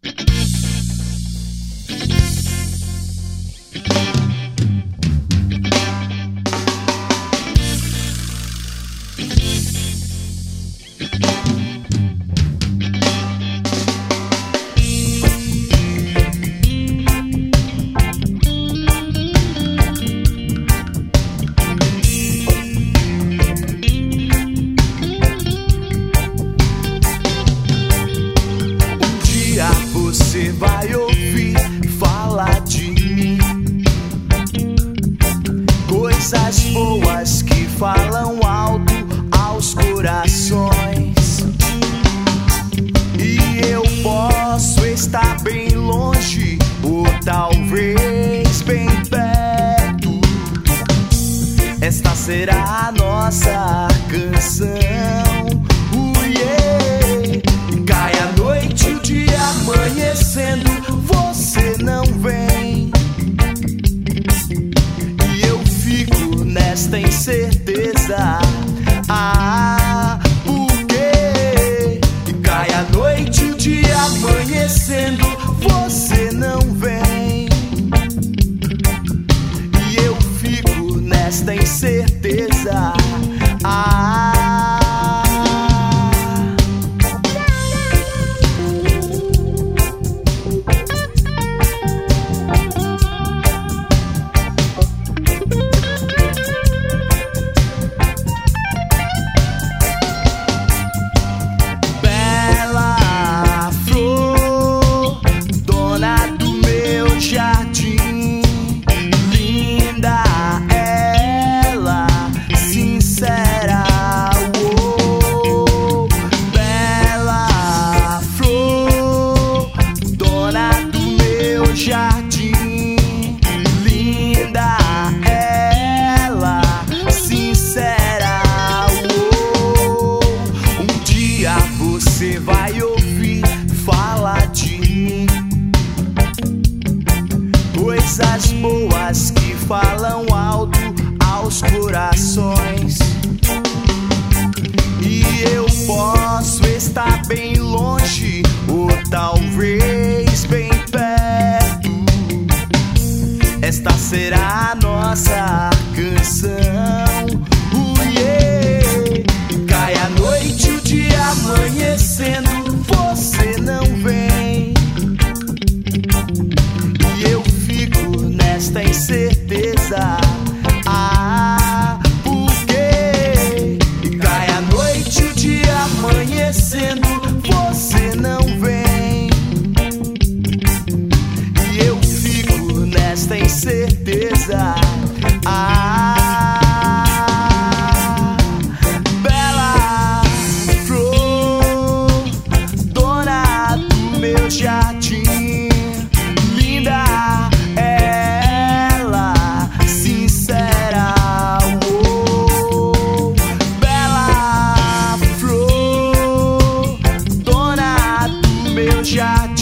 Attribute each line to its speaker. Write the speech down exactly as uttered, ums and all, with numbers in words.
Speaker 1: Você vai ouvir falar de mim, coisas boas que falam alto aos corações. E eu posso estar bem longe, ou talvez bem perto. Esta será a nossa canção. Amanhecendo, você não vem, e eu fico nesta incerteza. Ah, porque cai a noite, o dia amanhecendo, você não vem, e eu fico nesta incerteza. Ah, jardim, linda ela, sincera. Oh, um dia você vai ouvir falar de mim, coisas boas que falam alto aos corações. E eu posso estar bem longe, ou talvez bem perto. Esta será a nossa canção. Uh, yeah. Cai a noite, o dia amanhecendo, você não vem, e eu fico nesta incerteza. Ah, porque cai a noite, o dia amanhecendo, você não vem, e eu fico nesta incerteza. Ah, bela flor, dona do meu jardim, linda ela, sincera. Oh, bela flor, dona do meu jardim.